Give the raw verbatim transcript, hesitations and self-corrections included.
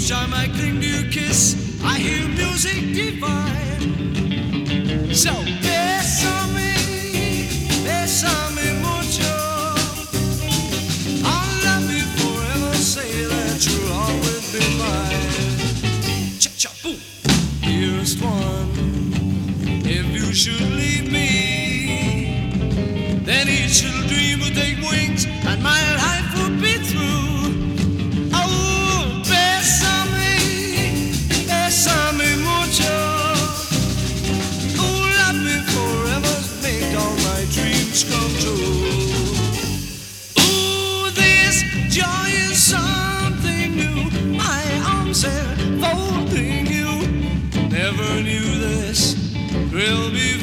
each time I cling to your kiss, I hear music divine. So bésame, bésame mucho. I'll love you forever, say that you'll always be mine. Cha-cha, boom. Dearest one, if you should leave me, then it should